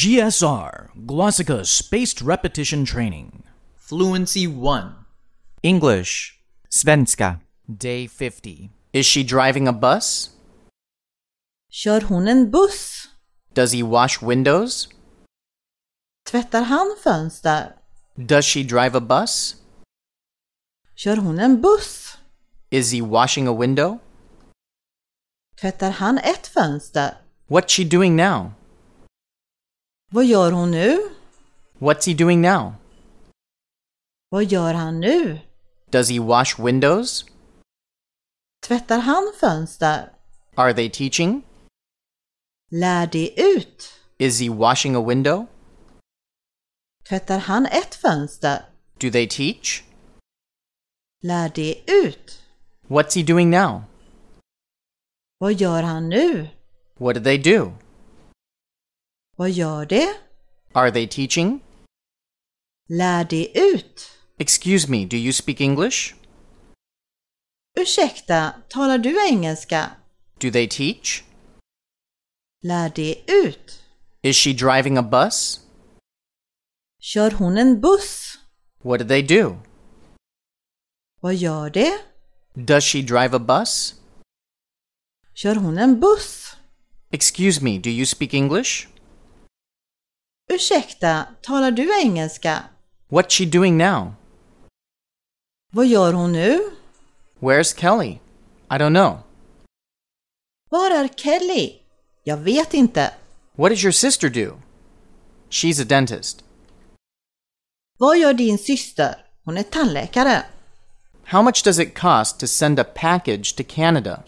GSR, Glossika Spaced Repetition Training. Fluency 1. English. Svenska. Day 50. Is she driving a bus? Kör hon en buss? Does he wash windows? Tvättar han fönster? Does she drive a bus? Kör hon en buss? Is he washing a window? Tvättar han ett fönster? What's she doing now? Vad gör hon nu? What's he doing now? Vad gör han nu? Does he wash windows? Tvättar han fönster? Are they teaching? Lär det ut? Is he washing a window? Tvättar han ett fönster? Do they teach? Lär det ut? What's he doing now? Vad gör han nu? What do they do? Vad gör det? Are they teaching? Lär det ut? Excuse me, do you speak English? Ursäkta, talar du engelska? Do they teach? Lär det ut? Is she driving a bus? Kör hon en buss? What do they do? Vad gör det? Does she drive a bus? Kör hon en buss? Excuse me, do you speak English? Ursäkta, talar du engelska? What's she doing now? Vad gör hon nu? Where's Kelly? I don't know. Var är Kelly? Jag vet inte. What does your sister do? She's a dentist. Vad gör din syster? Hon är tandläkare. How much does it cost to send a package to Canada?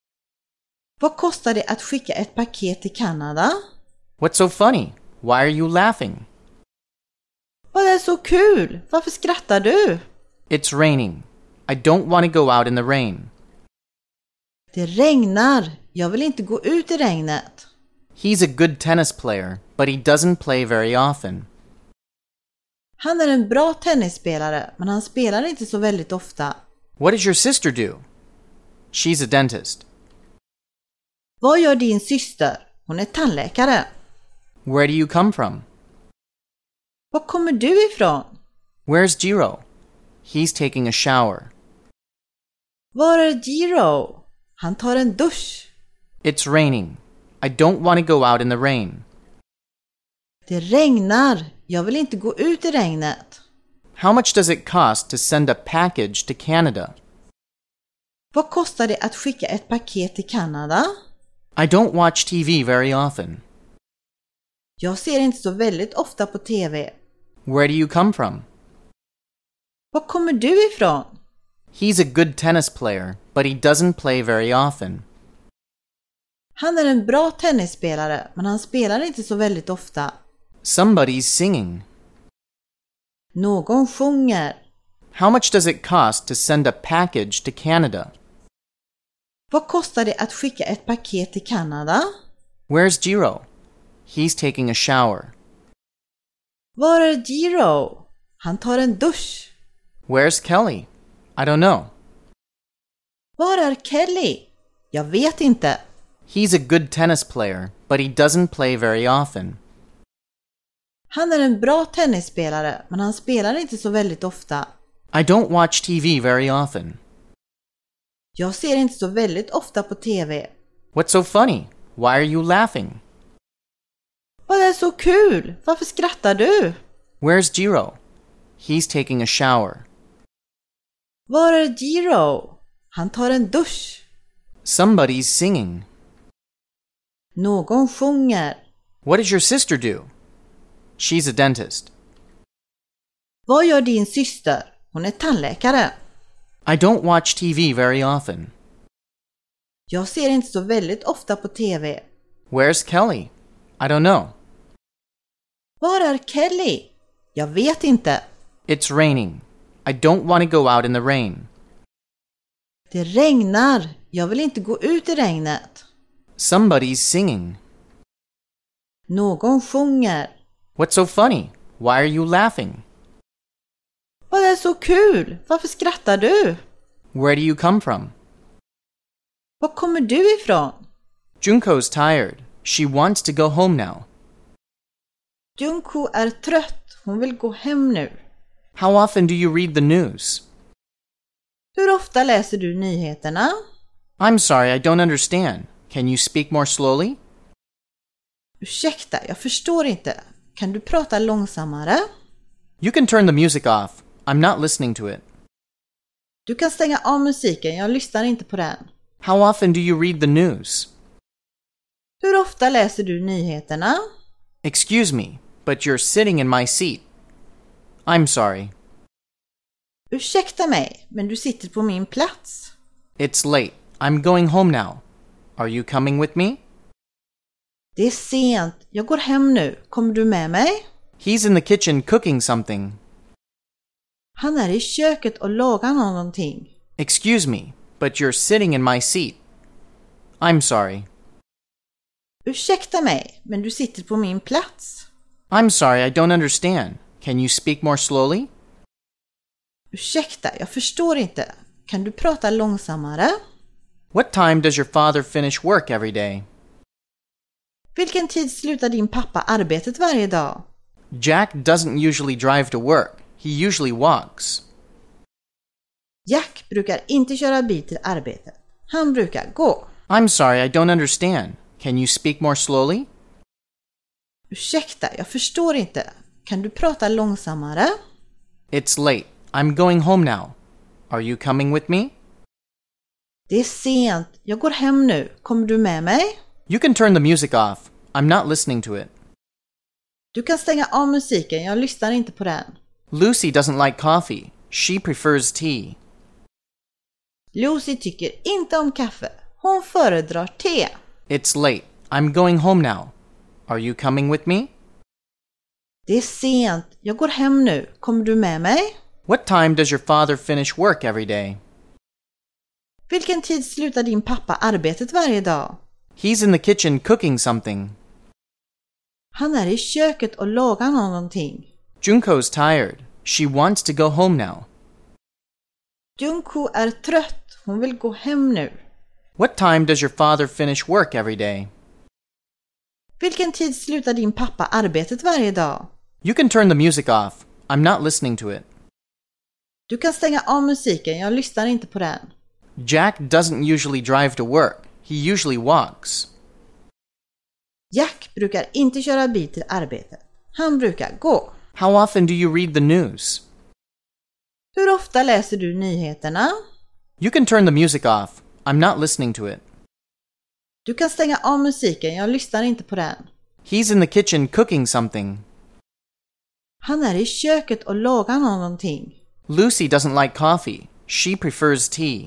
Vad kostar det att skicka ett paket till Kanada? What's so funny? Why are you laughing? Vad är så kul? Varför skrattar du? It's raining. I don't want to go out in the rain. Det regnar. Jag vill inte gå ut i regnet. He's a good tennis player, but he doesn't play very often. Han är en bra tennisspelare, men han spelar inte så väldigt ofta. What does your sister do? She's a dentist. Vad gör din syster? Hon är tandläkare. Where do you come from? Var kommer du ifrån? Where's Jiro? He's taking a shower. Var är Jiro? Han tar en dusch. It's raining. I don't want to go out in the rain. Det regnar. Jag vill inte gå ut i regnet. How much does it cost to send a package to Canada? Vad kostar det att skicka ett paket till Kanada? I don't watch TV very often. Jag ser inte så väldigt ofta på TV. Where do you come from? Var kommer du ifrån? He's a good tennis player, but he doesn't play very often. Han är en bra tennisspelare, men han spelar inte så väldigt ofta. Somebody's singing. Någon sjunger. How much does it cost to send a package to Canada? Vad kostar det att skicka ett paket till Kanada? Where's Jiro? He's taking a shower. Var är Jiro? Han tar en dusch. Where's Kelly? I don't know. Var är Kelly? Jag vet inte. He's a good tennis player, but he doesn't play very often. Han är en bra tennisspelare, men han spelar inte så väldigt ofta. I don't watch TV very often. Jag ser inte så väldigt ofta på TV. What's so funny? Why are you laughing? Vad är så kul? Varför skrattar du? Where's Jiro? He's taking a shower. Var är Jiro? Han tar en dusch. Somebody's singing. Någon sjunger. What does your sister do? She's a dentist. Vad gör din syster? Hon är tandläkare. I don't watch TV very often. Jag ser inte så väldigt ofta på TV. Where's Kelly? I don't know. Var är Kelly? Jag vet inte. It's raining. I don't want to go out in the rain. Det regnar. Jag vill inte gå ut i regnet. Somebody's singing. Någon sjunger. What's so funny? Why are you laughing? Vad är så kul? Varför skrattar du? Where do you come from? Var kommer du ifrån? Junko's tired. She wants to go home now. Junko är trött. Hon vill gå hem nu. How often do you read the news? Hur ofta läser du nyheterna? I'm sorry, I don't understand. Can you speak more slowly? Ursäkta, jag förstår inte. Kan du prata långsammare? You can turn the music off. I'm not listening to it. Du kan stänga av musiken, jag lyssnar inte på den. How often do you read the news? Hur ofta läser du nyheterna? Excuse me, but you're sitting in my seat. I'm sorry. Ursäkta mig, men du sitter på min plats. It's late. I'm going home now. Are you coming with me? Det är sent, jag går hem nu. Kommer du med mig? He's in the kitchen cooking something. Han är i köket och lagar någonting. Excuse me, but you're sitting in my seat. I'm sorry. Ursäkta mig, men du sitter på min plats. I'm sorry, I don't understand. Can you speak more slowly? Ursäkta, jag förstår inte. Kan du prata långsammare? What time does your father finish work every day? Vilken tid slutar din pappa arbetet varje dag? Jack doesn't usually drive to work. He usually walks. Jack brukar inte köra bil till arbetet. Han brukar gå. I'm sorry, I don't understand. Can you speak more slowly? Ursäkta, jag förstår inte. Kan du prata långsammare? It's late. I'm going home now. Are you coming with me? Det är sent. Jag går hem nu. Kommer du med mig? You can turn the music off. I'm not listening to it. Du kan stänga av musiken. Jag lyssnar inte på den. Lucy doesn't like coffee. She prefers tea. Lucy tycker inte om kaffe. Hon föredrar te. It's late. I'm going home now. Are you coming with me? Det är sent. Jag går hem nu. Kommer du med mig? What time does your father finish work every day? Vilken tid slutar din pappa arbetet varje dag? He's in the kitchen cooking something. Han är i köket och lagar någonting. Junko's tired. She wants to go home now. Junko är trött. Hon vill gå hem nu. What time does your father finish work every day? Vilken tid slutar din pappa arbetet varje dag? You can turn the music off. I'm not listening to it. Du kan stänga av musiken. Jag lyssnar inte på den. Jack doesn't usually drive to work. He usually walks. Jack brukar inte köra bil till arbetet. Han brukar gå. How often do you read the news? Hur ofta läser du nyheterna? You can turn the music off. I'm not listening to it. Du kan stänga av musiken. Jag lyssnar inte på den. He's in the kitchen cooking something. Han är i köket och lagar någonting. Lucy doesn't like coffee. She prefers tea.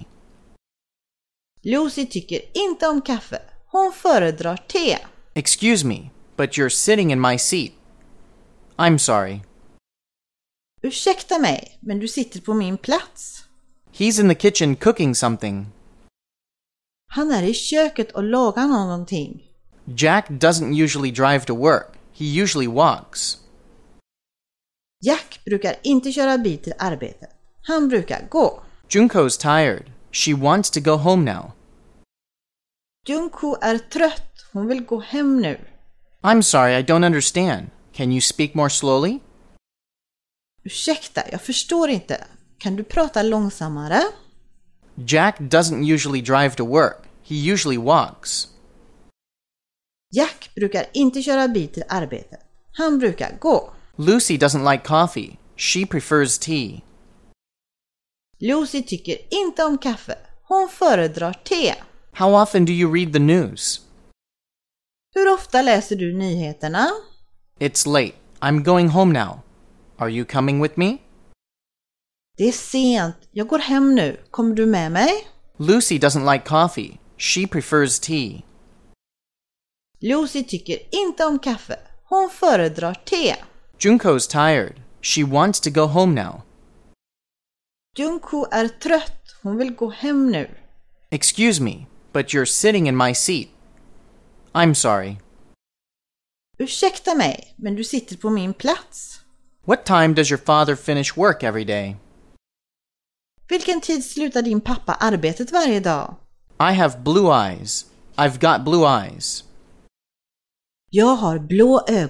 Lucy tycker inte om kaffe. Hon föredrar te. Excuse me, but you're sitting in my seat. I'm sorry. Ursäkta mig, men du sitter på min plats. He's in the kitchen cooking something. Han är i köket och lagar någonting. Jack doesn't usually drive to work. He usually walks. Jack brukar inte köra bil till arbetet. Han brukar gå. Junko's tired. She wants to go home now. Junko är trött. Hon vill gå hem nu. I'm sorry, I don't understand. Can you speak more slowly? Ursäkta, jag förstår inte. Kan du prata långsammare? Jack doesn't usually drive to work. He usually walks. Jack brukar inte köra bil till arbetet. Han brukar gå. Lucy doesn't like coffee. She prefers tea. Lucy tycker inte om kaffe. Hon föredrar te. How often do you read the news? Hur ofta läser du nyheterna? It's late. I'm going home now. Are you coming with me? Det är sent. Jag går hem nu. Kommer du med mig? Lucy doesn't like coffee. She prefers tea. Lucy tycker inte om kaffe. Hon föredrar te. Junko's tired. She wants to go home now. Junko är trött. Hon vill gå hem nu. Excuse me, but you're sitting in my seat. I'm sorry. Ursäkta mig, men du sitter på min plats. What time does your father finish work every day? Vilken tid slutar din pappa arbetet varje dag? I have blue eyes. I've got blue eyes. Jag har blå ögon.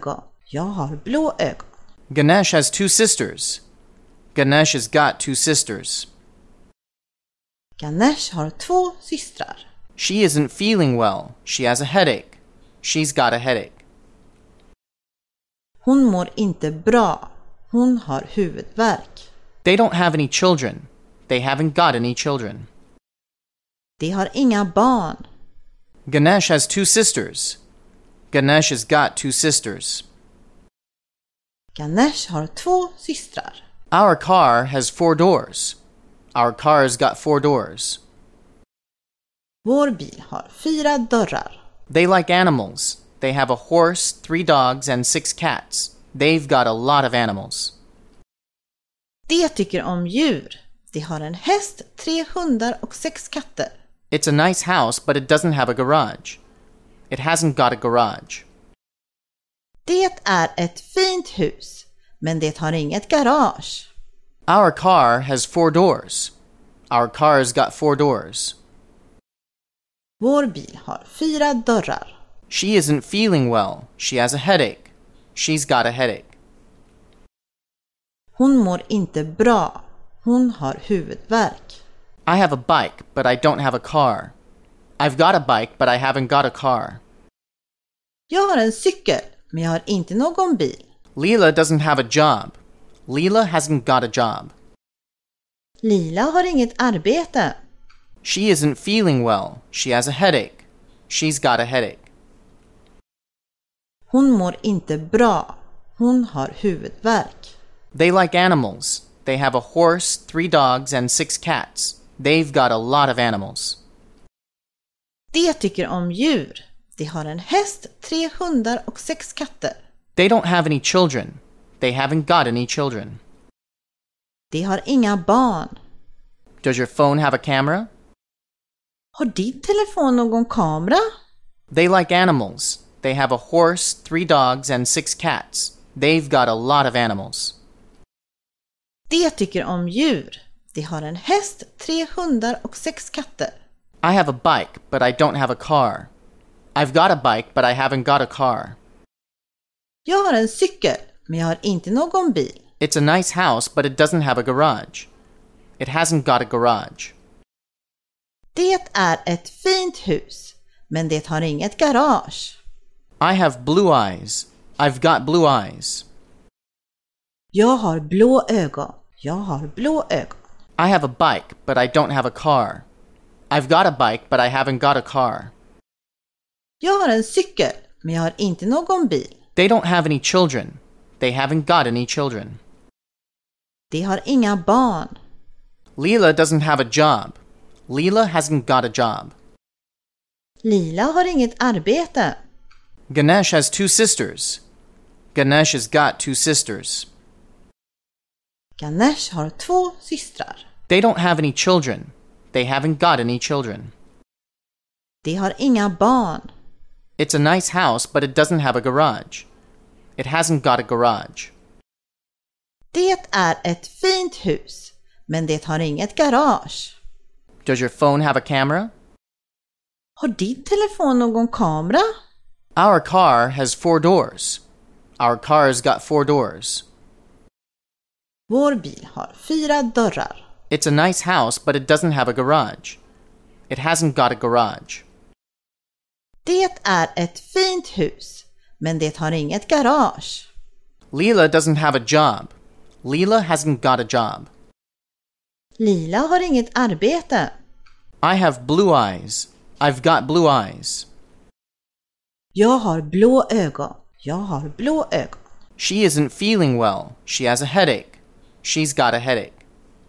Jag har blå ögon. Ganesh has 2 sisters. Ganesh has got 2 sisters. Ganesh har 2 systrar. She isn't feeling well. She has a headache. She's got a headache. Hon mår inte bra. Hon har huvudvärk. They don't have any children. They haven't got any children. De har inga barn. Ganesh has 2 sisters. Ganesh has got 2 sisters. Ganesh har 2 systrar. Our car has 4 doors. Our car's got 4 doors. Vår bil har 4 dörrar. They like animals. They have a horse, 3 dogs, and 6 cats. They've got a lot of animals. De tycker om djur. De har en häst, 3 hundar och 6 katter. It's a nice house, but it doesn't have a garage. It hasn't got a garage. Det är ett fint hus, men det har inget garage. Our car has 4 doors. Our car's got 4 doors. Vår bil har 4 dörrar. She isn't feeling well. She has a headache. She's got a headache. Hon mår inte bra. Hon har huvudvärk. I have a bike, but I don't have a car. I've got a bike, but I haven't got a car. Jag har en cykel, men jag har inte någon bil. Leela doesn't have a job. Leela hasn't got a job. Lila har inget arbete. She isn't feeling well. She has a headache. She's got a headache. Hon mår inte bra. Hon har huvudvärk. They like animals. They have a horse, 3 dogs, and 6 cats. They've got a lot of animals. De tycker om djur. De har en häst, 3 hundar och 6 katter. They don't have any children. They haven't got any children. De har inga barn. Does your phone have a camera? Har din telefon någon kamera? They like animals. They have a horse, 3 dogs, and 6 cats. They've got a lot of animals. De tycker om djur. De har en häst, 3 hundar och 6 katter. I have a bike, but I don't have a car. I've got a bike, but I haven't got a car. Jag har en cykel, men jag har inte någon bil. It's a nice house, but it doesn't have a garage. It hasn't got a garage. Det är ett fint hus, men det har inget garage. I have blue eyes. I've got blue eyes. Jag har blå ögon. Jag har blå ögon. I have a bike, but I don't have a car. I've got a bike, but I haven't got a car. Jag har en cykel, men jag har inte någon bil. They don't have any children. They haven't got any children. De har inga barn. Leela doesn't have a job. Leela hasn't got a job. Lila har inget arbete. Ganesh has 2 sisters. Ganesh has got 2 sisters. Ganesh har 2 systrar. They don't have any children. They haven't got any children. De har inga barn. It's a nice house, but it doesn't have a garage. It hasn't got a garage. Det är ett fint hus, men det har inget garage. Does your phone have a camera? Har din telefon någon kamera? Our car has 4 doors. Our car's got 4 doors. Vår bil har 4 dörrar. It's a nice house, but it doesn't have a garage. It hasn't got a garage. Det är ett fint hus, men det har inget garage. Leela doesn't have a job. Leela hasn't got a job. Lila har inget arbete. I have blue eyes. I've got blue eyes. Jag har blå ögon. Jag har blå ögon. She isn't feeling well. She has a headache. She's got a headache.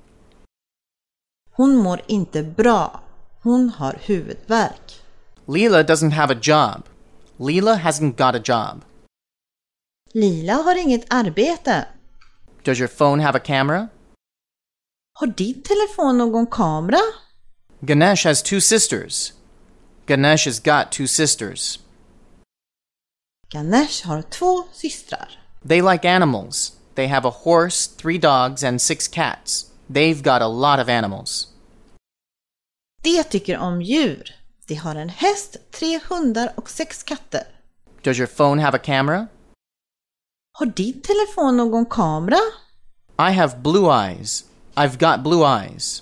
Hon mår inte bra. Hon har huvudvärk. Leela doesn't have a job. Leela hasn't got a job. Lila har inget arbete. Does your phone have a camera? Har din telefon någon kamera? Ganesh has 2 sisters. Ganesh has got 2 sisters. Ganesh har 2 systrar. They like animals. They have a horse, 3 dogs, and 6 cats. They've got a lot of animals. De tycker om djur. De har en häst, 3 hundar och 6 katter. Does your phone have a camera? Har din telefon någon kamera? I have blue eyes. I've got blue eyes.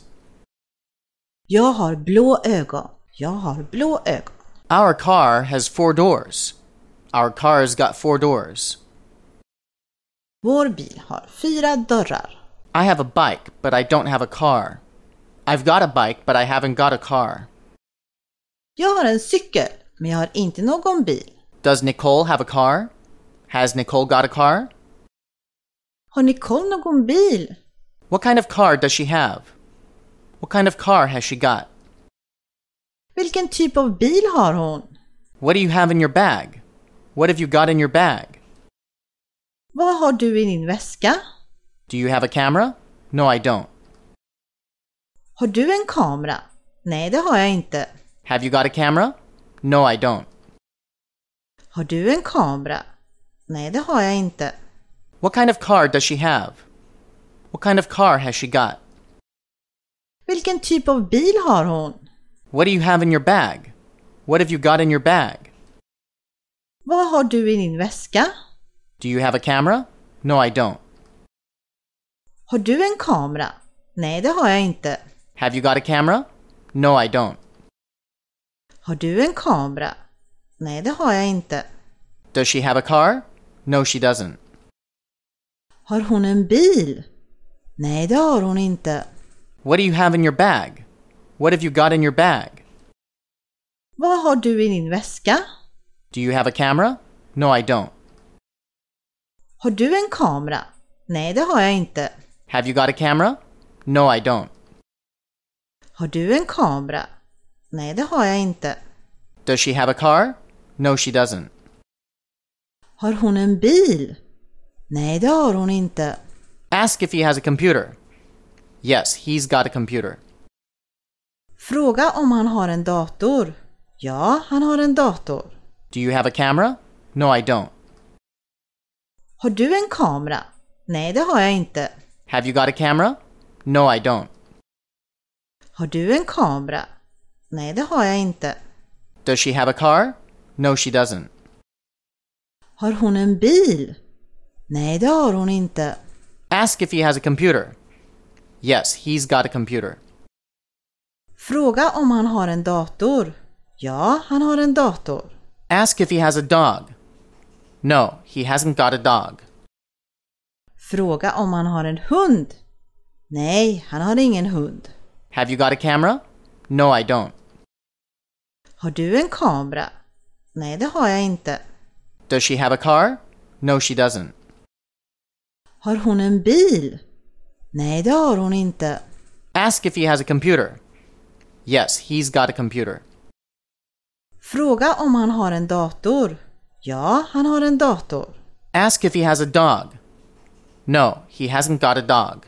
Jag har blå ögon. Jag har blå ögon. Our car has 4 doors. Our car's got 4 doors. Vår bil har 4 dörrar. I have a bike, but I don't have a car. I've got a bike, but I haven't got a car. Jag har en cykel, men jag har inte någon bil. Does Nicole have a car? Has Nicole got a car? Har Nicole någon bil? What kind of car does she have? What kind of car has she got? Vilken typ av bil har hon? What do you have in your bag? What have you got in your bag? Vad har du i din väska? Do you have a camera? No, I don't. Har du en kamera? Nej, det har jag inte. Have you got a camera? No, I don't. Har du en kamera? Nej, det har jag inte. What kind of car does she have? What kind of car has she got? Vilken typ av bil har hon? What do you have in your bag? What have you got in your bag? Vad har du i din väska? Do you have a camera? No, I don't. Har du en kamera? Nej, det har jag inte. Have you got a camera? No, I don't. Har du en kamera? Nej, det har jag inte. Does she have a car? No, she doesn't. Har hon en bil? Nej, det har hon inte. What do you have in your bag? What have you got in your bag? Vad har du i din väska? Do you have a camera? No, I don't. Har du en kamera? Nej, det har jag inte. Have you got a camera? No, I don't. Har du en kamera? Nej, det har jag inte. Does she have a car? No, she doesn't. Har hon en bil? Nej, det har hon inte. Ask if he has a computer. Yes, he's got a computer. Fråga om han har en dator. Ja, han har en dator. Do you have a camera? No, I don't. Har du en kamera? Nej, det har jag inte. Have you got a camera? No, I don't. Har du en kamera? Nej, det har jag inte. Does she have a car? No, she doesn't. Har hon en bil? Nej, det har hon inte. Ask if he has a computer. Yes, he's got a computer. Fråga om han har en dator. Ja, han har en dator. Ask if he has a dog. No, he hasn't got a dog. Fråga om han har en hund. Nej, han har ingen hund. Have you got a camera? No, I don't. Har du en kamera? Nej, det har jag inte. Does she have a car? No, she doesn't. Har hon en bil? Nej, det har hon inte. Ask if he has a computer. Yes, he's got a computer. Fråga om han har en dator. Ja, han har en dator. Ask if he has a dog. No, he hasn't got a dog.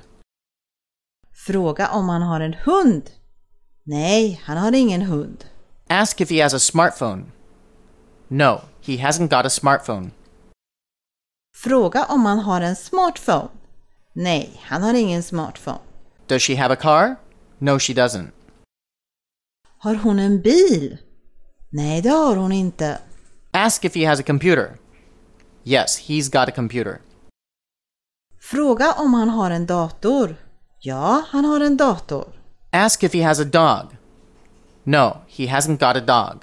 Fråga om han har en hund. Nej, han har ingen hund. Ask if he has a smartphone. No, he hasn't got a smartphone. Fråga om han har en smartphone. Nej, han har ingen smartphone. Does she have a car? No, she doesn't. Har hon en bil? Nej, det har hon inte. Ask if he has a computer. Yes, he's got a computer. Fråga om han har en dator. Ja, han har en dator. Ask if he has a dog. No, he hasn't got a dog.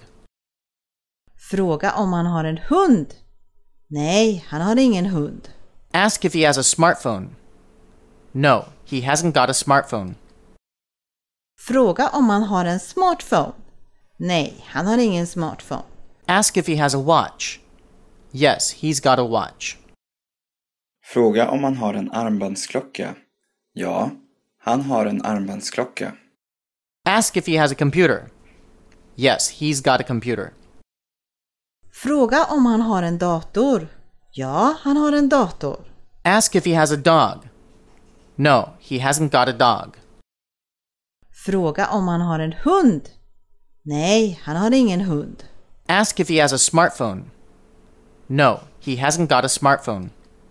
Fråga om han har en hund. Nej, han har ingen hund. Ask if he has a smartphone. No, he hasn't got a smartphone. Fråga om han har en smartphone. Nej, han har ingen smartphone. Ask if he has a watch. Yes, he's got a watch. Fråga om han har en armbandsklocka. Ja, han har en armbandsklocka. Ask if he has a computer. Yes, he's got a computer. Fråga om han har en dator. Ja, han har en dator. Ask if he has a dog. No, he hasn't got a dog. Fråga om han har en hund. Nej, han har ingen hund. Ask if he has a smartphone. No, he hasn't got a smartphone.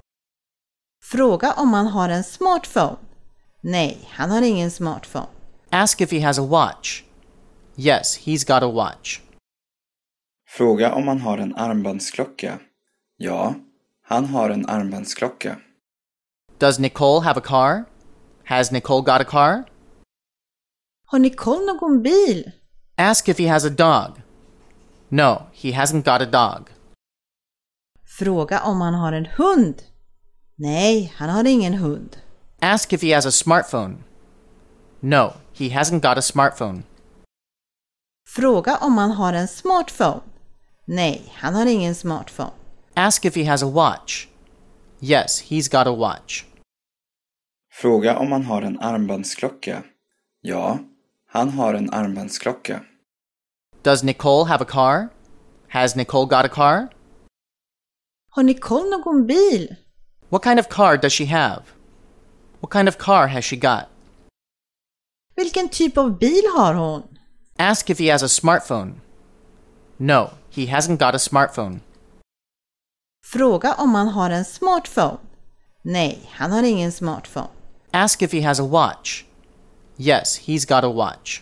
Fråga om han har en smartphone. Nej, han har ingen smartphone. Ask if he has a watch. Yes, he's got a watch. Fråga om han har en armbandsklocka. Ja, Han har en armbandsklocka. Does Nicole have a car? Has Nicole got a car? Har Nicole någon bil? Ask if he has a dog. No, he hasn't got a dog. Fråga om han har en hund. Nej, han har ingen hund. Ask if he has a smartphone. No, he hasn't got a smartphone. Fråga om han har en smartphone. Nej, han har ingen smartphone. Ask if he has a watch. Yes, he's got a watch. Fråga om han har en armbandsklocka. Ja, han har en armbandsklocka. Does Nicole have a car? Has Nicole got a car? Har Nicole någon bil? What kind of car does she have? What kind of car has she got? Vilken typ av bil har hon? Ask if he has a smartphone. No, he hasn't got a smartphone. Fråga om han har en smartphone. Nej, han har ingen smartphone. Ask if he has a watch. Yes, he's got a watch.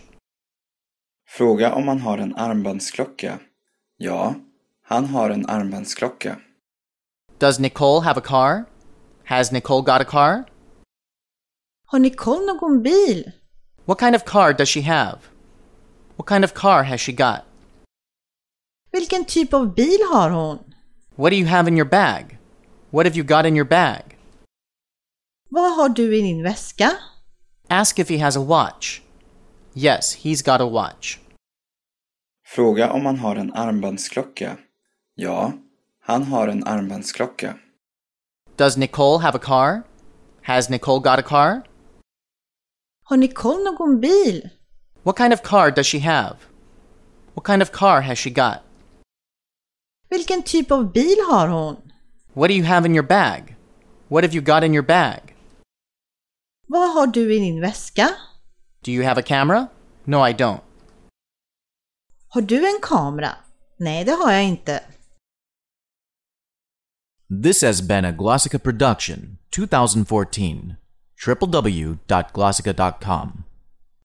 Fråga om han har en armbandsklocka. Ja, han har en armbandsklocka. Does Nicole have a car? Has Nicole got a car? Har Nicole någon bil? What kind of car does she have? What kind of car has she got? Vilken typ av bil har hon? What do you have in your bag? What have you got in your bag? Vad har du i din väska? Ask if he has a watch. Yes, he's got a watch. Fråga om han har en armbandsklocka. Ja, han har en armbandsklocka. Does Nicole have a car? Has Nicole got a car? Har Nicole någon bil? What kind of car does she have? What kind of car has she got? Vilken typ av bil har hon? What do you have in your bag? What have you got in your bag? Vad har du i din väska? Do you have a camera? No, I don't. Har du en kamera? Nej, det har jag inte. This has been a Glossica production, 2014. www.glossica.com